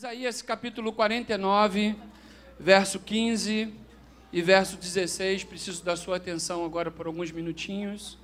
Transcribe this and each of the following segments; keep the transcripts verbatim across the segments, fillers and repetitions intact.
Isaías capítulo quarenta e nove, verso quinze e verso dezesseis, preciso da sua atenção agora por alguns minutinhos.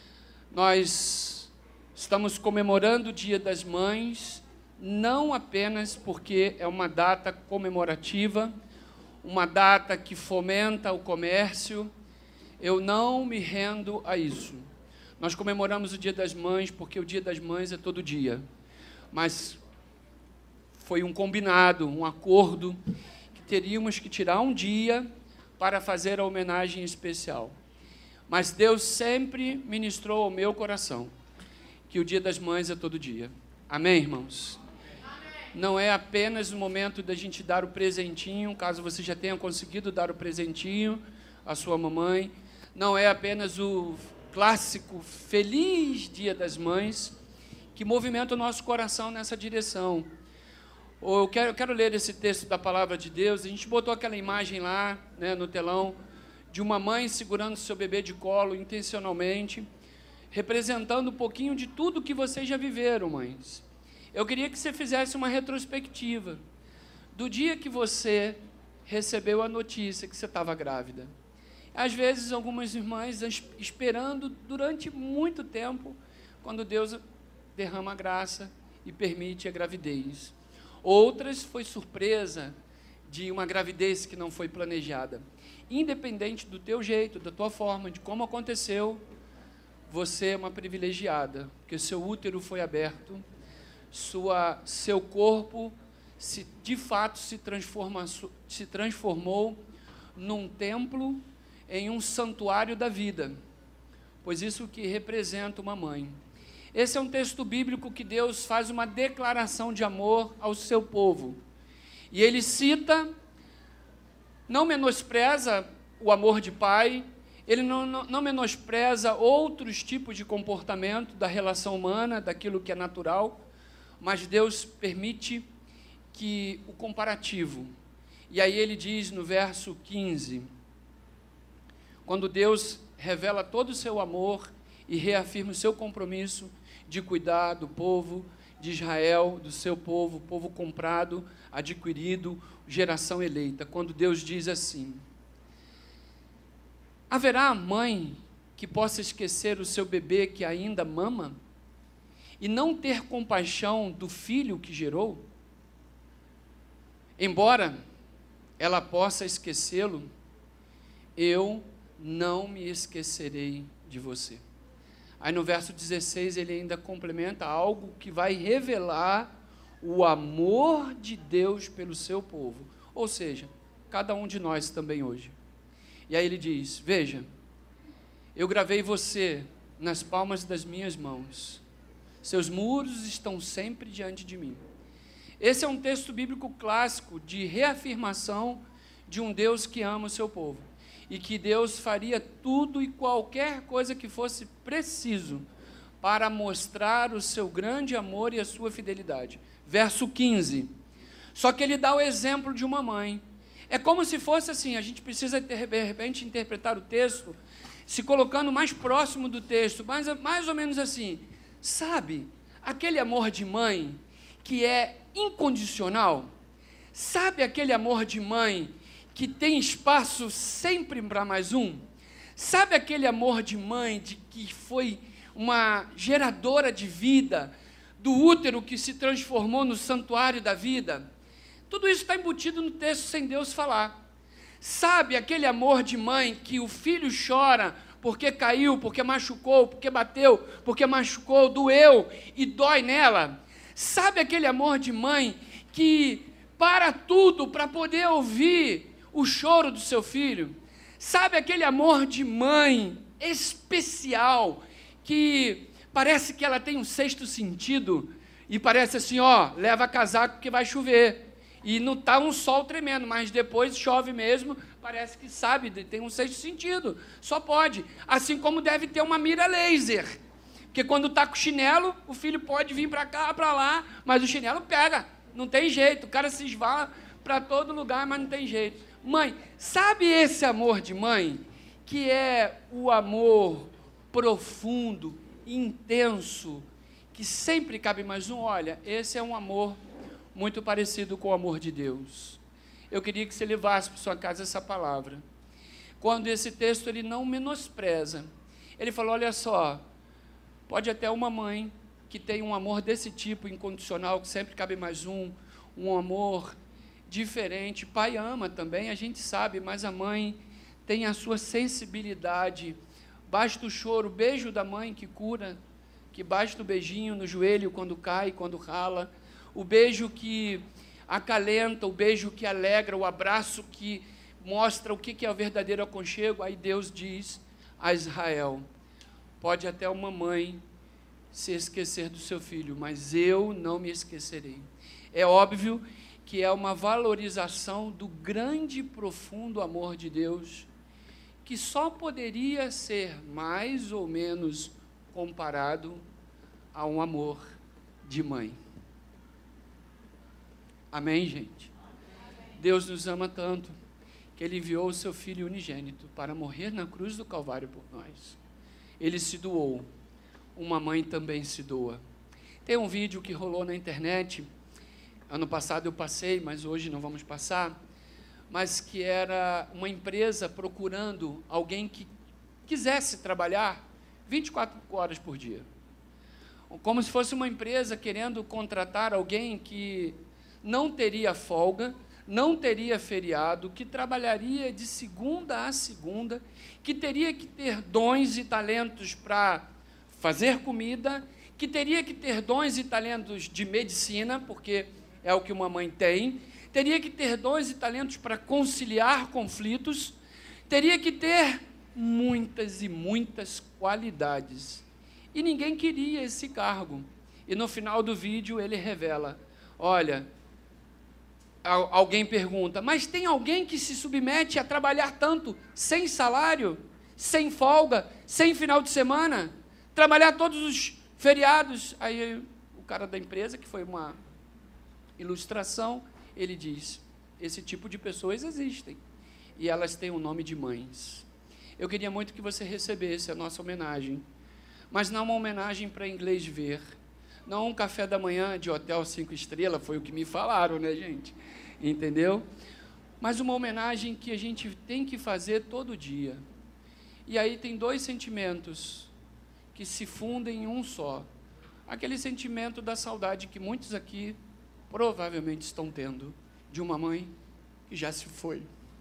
Nós estamos comemorando o Dia das Mães, não apenas porque é uma data comemorativa, uma data que fomenta o comércio. Eu não me rendo a isso. Nós comemoramos o Dia das Mães porque o Dia das Mães é todo dia, mas foi um combinado, um acordo, que teríamos que tirar um dia para fazer a homenagem especial. Mas Deus sempre ministrou ao meu coração que o Dia das Mães é todo dia. Amém, irmãos? Não é apenas o momento da gente dar o presentinho, caso você já tenha conseguido dar o presentinho à sua mamãe. Não é apenas o clássico Feliz Dia das Mães que movimenta o nosso coração nessa direção. Eu quero, eu quero ler esse texto da Palavra de Deus. A gente botou aquela imagem lá, né, no telão, de uma mãe segurando seu bebê de colo intencionalmente, representando um pouquinho de tudo que vocês já viveram, mães. Eu queria que você fizesse uma retrospectiva do dia que você recebeu a notícia que você estava grávida. Às vezes, algumas irmãs esperando durante muito tempo, quando Deus derrama a graça e permite a gravidez. Outras foi surpresa de uma gravidez que não foi planejada. Independente do teu jeito, da tua forma, de como aconteceu, você é uma privilegiada, porque seu útero foi aberto, sua, seu corpo se, de fato se, transforma, se transformou num templo, em um santuário da vida, pois isso que representa uma mãe. Esse é um texto bíblico que Deus faz uma declaração de amor ao seu povo. E ele cita, não menospreza o amor de pai, ele não, não, não menospreza outros tipos de comportamento da relação humana, daquilo que é natural, mas Deus permite que o comparativo. E aí ele diz no verso quinze, quando Deus revela todo o seu amor e reafirma o seu compromisso de cuidar do povo de Israel, do seu povo, povo comprado, adquirido, geração eleita. Quando Deus diz assim: haverá mãe que possa esquecer o seu bebê que ainda mama e não ter compaixão do filho que gerou? Embora ela possa esquecê-lo, eu não me esquecerei de você. Aí no verso dezesseis ele ainda complementa algo que vai revelar o amor de Deus pelo seu povo, ou seja, cada um de nós também hoje. E aí ele diz: veja, eu gravei você nas palmas das minhas mãos, seus muros estão sempre diante de mim. Esse é um texto bíblico clássico de reafirmação de um Deus que ama o seu povo, e que Deus faria tudo e qualquer coisa que fosse preciso para mostrar o seu grande amor e a sua fidelidade. Verso quinze, só que ele dá o exemplo de uma mãe. É como se fosse assim, a gente precisa de repente interpretar o texto, se colocando mais próximo do texto, mas mais ou menos assim, sabe, aquele amor de mãe que é incondicional? Sabe aquele amor de mãe que tem espaço sempre para mais um? Sabe aquele amor de mãe de que foi uma geradora de vida, do útero que se transformou no santuário da vida? Tudo isso está embutido no texto sem Deus falar. Sabe aquele amor de mãe que o filho chora porque caiu, porque machucou, porque bateu, porque machucou, doeu e dói nela? Sabe aquele amor de mãe que para tudo para poder ouvir o choro do seu filho? Sabe aquele amor de mãe especial, que parece que ela tem um sexto sentido, e parece assim, ó, leva casaco que vai chover, e não está um sol tremendo, mas depois chove mesmo, parece que sabe, tem um sexto sentido, só pode. Assim como deve ter uma mira laser, porque quando está com chinelo, o filho pode vir para cá, para lá, mas o chinelo pega, não tem jeito, o cara se esvala para todo lugar, mas não tem jeito. Mãe, sabe esse amor de mãe, que é o amor profundo, intenso, que sempre cabe mais um? Olha, esse é um amor muito parecido com o amor de Deus. Eu queria que você levasse para sua casa essa palavra. Quando esse texto ele não menospreza, ele falou, olha só, pode até uma mãe que tem um amor desse tipo, incondicional, que sempre cabe mais um, um amor diferente. Pai ama também, a gente sabe, mas a mãe tem a sua sensibilidade. Basta o choro, o beijo da mãe que cura, que basta o beijinho no joelho quando cai, quando rala, o beijo que acalenta, o beijo que alegra, o abraço que mostra o que é o verdadeiro aconchego. Aí Deus diz a Israel, pode até uma mãe se esquecer do seu filho, mas eu não me esquecerei. É óbvio que é uma valorização do grande e profundo amor de Deus, que só poderia ser mais ou menos comparado a um amor de mãe. Amém, gente? Deus nos ama tanto, que Ele enviou o seu Filho unigênito para morrer na cruz do Calvário por nós. Ele se doou. Uma mãe também se doa. Tem um vídeo que rolou na internet, ano passado eu passei, mas hoje não vamos passar, mas que era uma empresa procurando alguém que quisesse trabalhar vinte e quatro horas por dia. Como se fosse uma empresa querendo contratar alguém que não teria folga, não teria feriado, que trabalharia de segunda a segunda, que teria que ter dons e talentos para fazer comida, que teria que ter dons e talentos de medicina, porque é o que uma mãe tem, teria que ter dons e talentos para conciliar conflitos, teria que ter muitas e muitas qualidades. E ninguém queria esse cargo. E no final do vídeo ele revela, olha, alguém pergunta, mas tem alguém que se submete a trabalhar tanto, sem salário, sem folga, sem final de semana, trabalhar todos os feriados? Aí o cara da empresa, que foi uma ilustração, ele diz, esse tipo de pessoas existem, e elas têm o nome de mães. Eu queria muito que você recebesse a nossa homenagem, mas não uma homenagem para inglês ver, não um café da manhã de hotel cinco estrelas, foi o que me falaram, né, gente? Entendeu? Mas uma homenagem que a gente tem que fazer todo dia. E aí tem dois sentimentos que se fundem em um só. Aquele sentimento da saudade que muitos aqui provavelmente estão tendo de uma mãe que já se foi.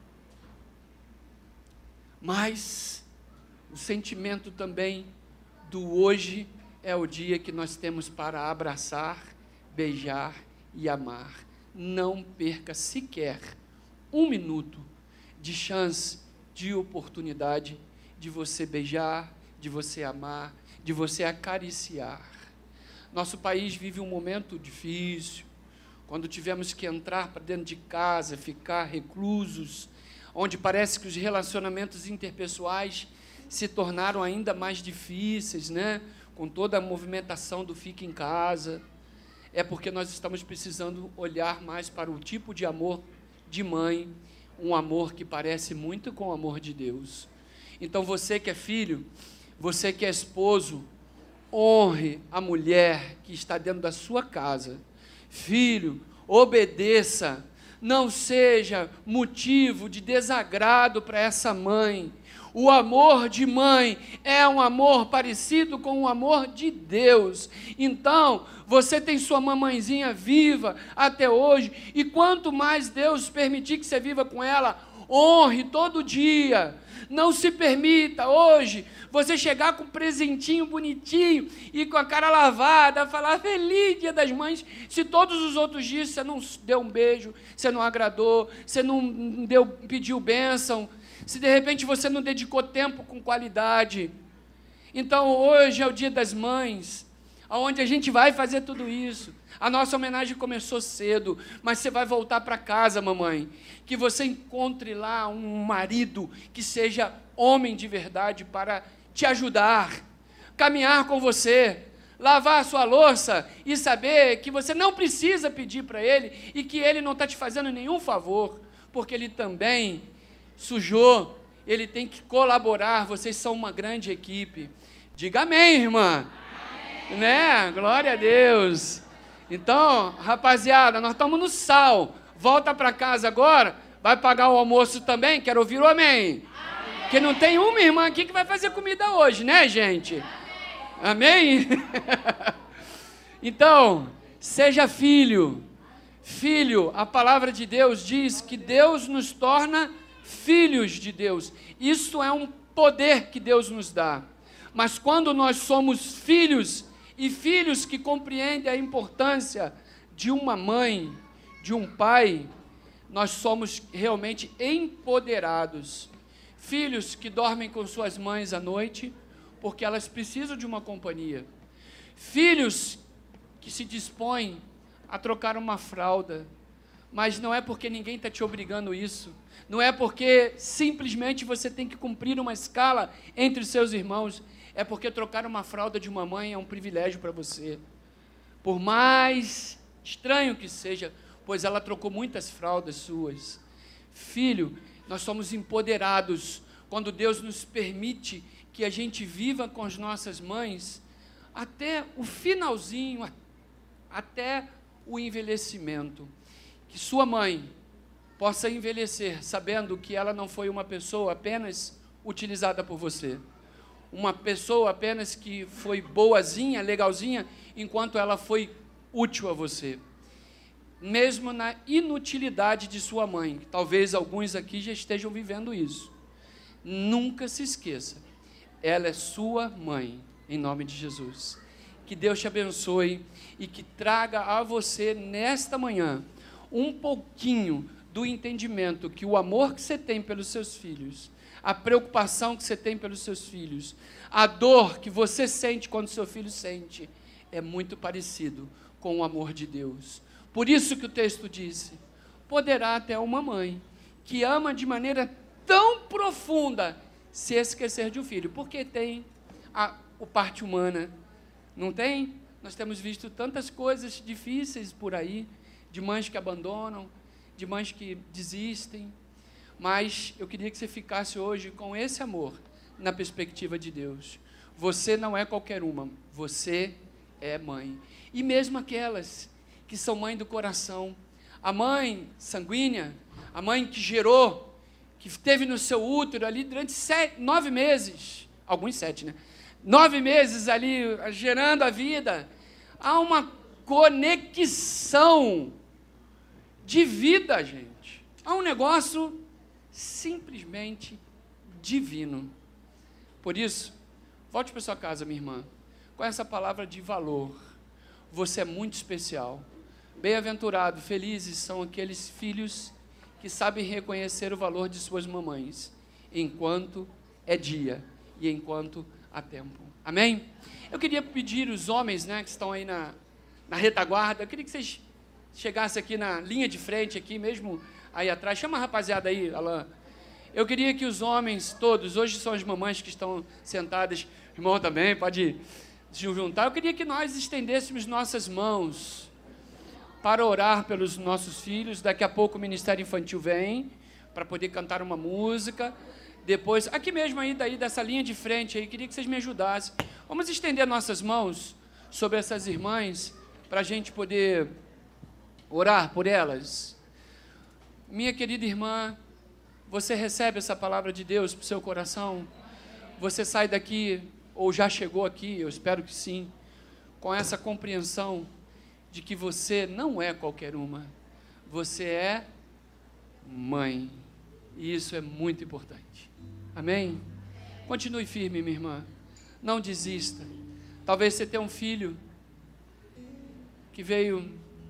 Mas o sentimento também do hoje é o dia que nós temos para abraçar, beijar e amar. Não perca sequer um minuto de chance, de oportunidade de você beijar, de você amar, de você acariciar. Nosso país vive um momento difícil, quando tivemos que entrar para dentro de casa, ficar reclusos, onde parece que os relacionamentos interpessoais se tornaram ainda mais difíceis, né? Com toda a movimentação do fica em casa. É porque nós estamos precisando olhar mais para o tipo de amor de mãe, um amor que parece muito com o amor de Deus. Então, você que é filho, você que é esposo, honre a mulher que está dentro da sua casa. Filho, obedeça, não seja motivo de desagrado para essa mãe. O amor de mãe é um amor parecido com o amor de Deus. Então, você tem sua mamãezinha viva até hoje, e quanto mais Deus permitir que você viva com ela, honre todo dia. Não se permita hoje você chegar com um presentinho bonitinho e com a cara lavada, falar feliz Dia das Mães, se todos os outros dias você não deu um beijo, você não agradou, você não deu, pediu bênção, se de repente você não dedicou tempo com qualidade. Então hoje é o Dia das Mães, onde a gente vai fazer tudo isso. A nossa homenagem começou cedo, mas você vai voltar para casa, mamãe, que você encontre lá um marido que seja homem de verdade para te ajudar, caminhar com você, lavar a sua louça e saber que você não precisa pedir para ele e que ele não está te fazendo nenhum favor, porque ele também sujou, ele tem que colaborar, vocês são uma grande equipe. Diga amém, irmã. Amém. Né? Glória a Deus. Então, rapaziada, nós estamos no sal. Volta para casa agora, vai pagar o almoço também, quero ouvir o amém. Amém. Porque não tem uma irmã aqui que vai fazer comida hoje, né, gente? Amém? Então, seja filho. Filho, a palavra de Deus diz que Deus nos torna filhos de Deus. Isso é um poder que Deus nos dá. Mas quando nós somos filhos, e filhos que compreendem a importância de uma mãe, de um pai, nós somos realmente empoderados. Filhos que dormem com suas mães à noite, porque elas precisam de uma companhia. Filhos que se dispõem a trocar uma fralda, mas não é porque ninguém está te obrigando isso, não é porque simplesmente você tem que cumprir uma escala entre os seus irmãos, é porque trocar uma fralda de uma mãe é um privilégio para você. Por mais estranho que seja, pois ela trocou muitas fraldas suas. Filho, nós somos empoderados quando Deus nos permite que a gente viva com as nossas mães até o finalzinho, até o envelhecimento. Que sua mãe possa envelhecer sabendo que ela não foi uma pessoa apenas utilizada por você. Uma pessoa apenas que foi boazinha, legalzinha, enquanto ela foi útil a você. Mesmo na inutilidade de sua mãe, talvez alguns aqui já estejam vivendo isso. Nunca se esqueça, ela é sua mãe, em nome de Jesus. Que Deus te abençoe e que traga a você, nesta manhã, um pouquinho do entendimento que o amor que você tem pelos seus filhos, a preocupação que você tem pelos seus filhos, a dor que você sente quando seu filho sente, é muito parecido com o amor de Deus. Por isso que o texto disse, poderá até uma mãe que ama de maneira tão profunda se esquecer de um filho, porque tem a, a parte humana, não tem? Nós temos visto tantas coisas difíceis por aí, de mães que abandonam, de mães que desistem, mas eu queria que você ficasse hoje com esse amor na perspectiva de Deus. Você não é qualquer uma, você é mãe. E mesmo aquelas que são mãe do coração, a mãe sanguínea, a mãe que gerou, que esteve no seu útero ali durante sete, nove meses, alguns sete, né? Nove meses ali gerando a vida, há uma conexão de vida, gente. Há um negócio simplesmente divino. Por isso, volte para sua casa, minha irmã, com essa palavra de valor. Você é muito especial. Bem-aventurado, felizes são aqueles filhos que sabem reconhecer o valor de suas mamães, enquanto é dia e enquanto há tempo. Amém? Eu queria pedir os homens, né, que estão aí na, na retaguarda, eu queria que vocês chegassem aqui na linha de frente, aqui mesmo aí atrás. Chama a rapaziada aí, Alain. Eu queria que os homens todos, hoje são as mamães que estão sentadas, irmão também, pode se juntar. Eu queria que nós estendêssemos nossas mãos para orar pelos nossos filhos. Daqui a pouco o Ministério Infantil vem para poder cantar uma música. Depois, aqui mesmo aí, daí, dessa linha de frente aí, queria que vocês me ajudassem. Vamos estender nossas mãos sobre essas irmãs para a gente poder orar por elas. Minha querida irmã, você recebe essa palavra de Deus para o seu coração? Você sai daqui, ou já chegou aqui, eu espero que sim, com essa compreensão de que você não é qualquer uma, você é mãe, e isso é muito importante. Amém? Continue firme, minha irmã, não desista. Talvez você tenha um filho que veio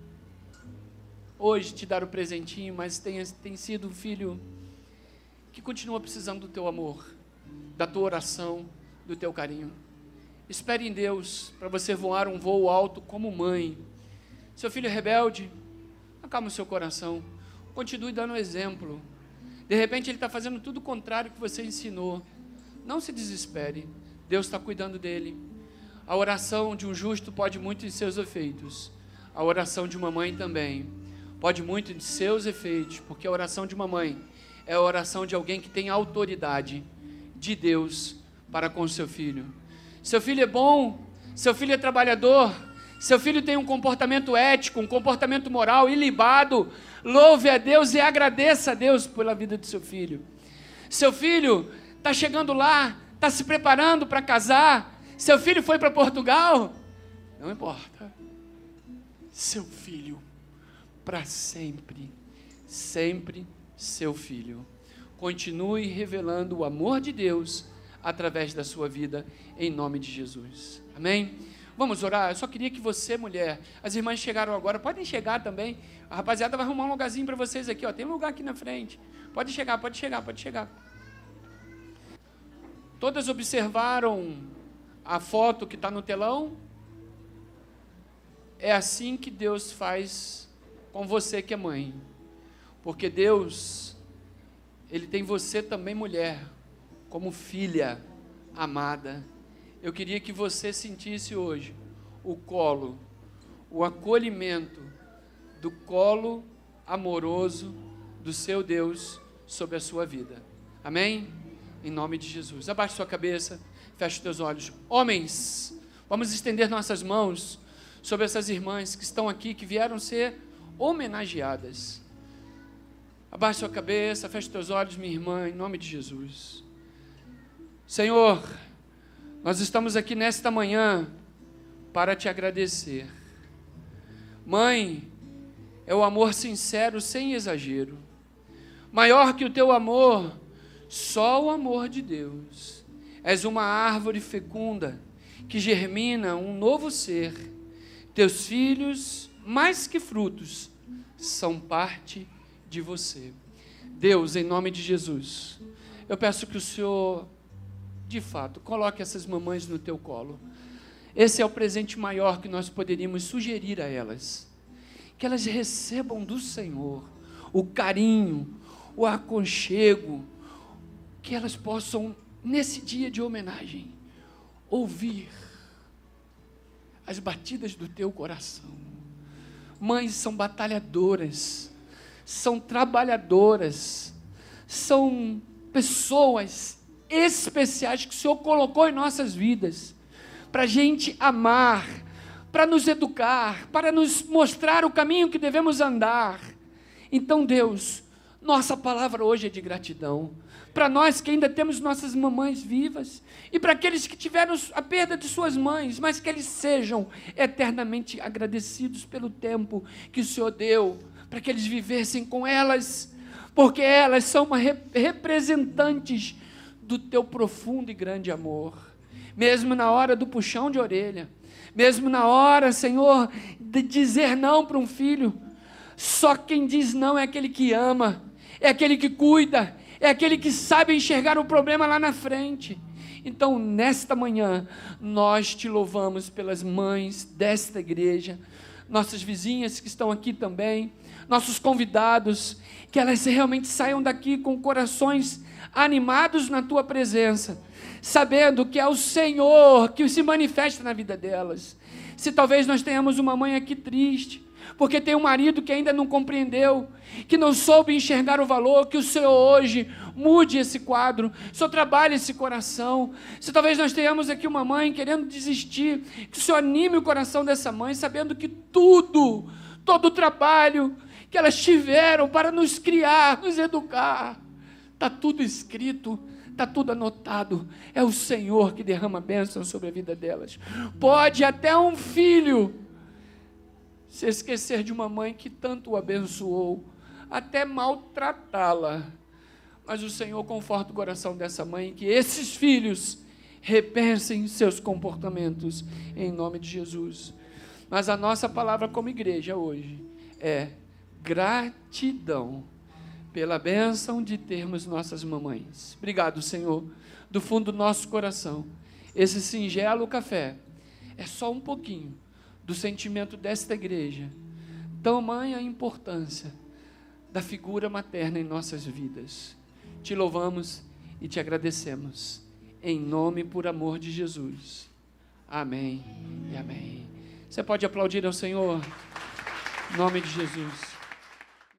hoje te dar o presentinho, mas tenha, tem sido um filho que continua precisando do teu amor, da tua oração, do teu carinho. Espere em Deus para você voar um voo alto como mãe. Seu filho é rebelde, acalma o seu coração, continue dando exemplo. De repente ele está fazendo tudo o contrário que você ensinou. Não se desespere, Deus está cuidando dele. A oração de um justo pode muito em seus efeitos, a oração de uma mãe também pode muito em seus efeitos, porque a oração de uma mãe é a oração de alguém que tem autoridade de Deus para com seu filho. Seu filho é bom, seu filho é trabalhador, Seu filho tem um comportamento ético, um comportamento moral ilibado, louve a Deus e agradeça a Deus pela vida do seu filho. Seu filho está chegando lá, está se preparando para casar, seu filho foi para Portugal, não importa. Seu filho, para sempre, sempre seu filho. Continue revelando o amor de Deus através da sua vida, em nome de Jesus. Amém? Vamos orar? Eu só queria que você, mulher, as irmãs chegaram agora, podem chegar também, a rapaziada vai arrumar um lugarzinho para vocês aqui, ó. Tem um lugar aqui na frente, pode chegar, pode chegar, pode chegar. Todas observaram a foto que está no telão? É assim que Deus faz com você que é mãe, porque Deus, Ele tem você também, mulher, como filha amada. Eu queria que você sentisse hoje o colo, o acolhimento do colo amoroso do seu Deus sobre a sua vida. Amém? Em nome de Jesus. Abaixe sua cabeça, feche os teus olhos. Homens, vamos estender nossas mãos sobre essas irmãs que estão aqui, que vieram ser homenageadas. Abaixe sua cabeça, feche os teus olhos, minha irmã, em nome de Jesus. Senhor, nós estamos aqui nesta manhã para te agradecer. Mãe, é o amor sincero, sem exagero. Maior que o teu amor, só o amor de Deus. És uma árvore fecunda, que germina um novo ser. Teus filhos, mais que frutos, são parte de você. Deus, em nome de Jesus, eu peço que o Senhor, de fato, coloque essas mamães no teu colo. Esse é o presente maior que nós poderíamos sugerir a elas. Que elas recebam do Senhor o carinho, o aconchego, que elas possam, nesse dia de homenagem, ouvir as batidas do teu coração. Mães são batalhadoras, são trabalhadoras, são pessoas especiais que o Senhor colocou em nossas vidas, para a gente amar, para nos educar, para nos mostrar o caminho que devemos andar. Então, Deus, nossa palavra hoje é de gratidão, para nós que ainda temos nossas mamães vivas, e para aqueles que tiveram a perda de suas mães, mas que eles sejam eternamente agradecidos pelo tempo que o Senhor deu, para que eles vivessem com elas, porque elas são uma rep- representantes do teu profundo e grande amor, mesmo na hora do puxão de orelha, mesmo na hora, Senhor, de dizer não para um filho. Só quem diz não é aquele que ama, é aquele que cuida, é aquele que sabe enxergar o problema lá na frente. Então, nesta manhã, nós te louvamos pelas mães desta igreja, nossas vizinhas que estão aqui também, nossos convidados, que elas realmente saiam daqui com corações animados na tua presença, sabendo que é o Senhor que se manifesta na vida delas. Se talvez nós tenhamos uma mãe aqui triste, porque tem um marido que ainda não compreendeu, que não soube enxergar o valor, que o Senhor hoje mude esse quadro, o Senhor trabalhe esse coração. Se talvez nós tenhamos aqui uma mãe querendo desistir, que o Senhor anime o coração dessa mãe, sabendo que tudo, todo o trabalho que elas tiveram para nos criar, nos educar, está tudo escrito, está tudo anotado. É o Senhor que derrama bênção sobre a vida delas. Pode até um filho se esquecer de uma mãe que tanto o abençoou, até maltratá-la, mas o Senhor conforta o coração dessa mãe, que esses filhos repensem seus comportamentos, em nome de Jesus. Mas a nossa palavra como igreja hoje é gratidão pela bênção de termos nossas mamães. Obrigado, Senhor, do fundo do nosso coração. Esse singelo café é só um pouquinho do sentimento desta igreja, tamanha a importância da figura materna em nossas vidas. Te louvamos e te agradecemos, em nome e por amor de Jesus. Amém e amém. Você pode aplaudir ao Senhor, em nome de Jesus.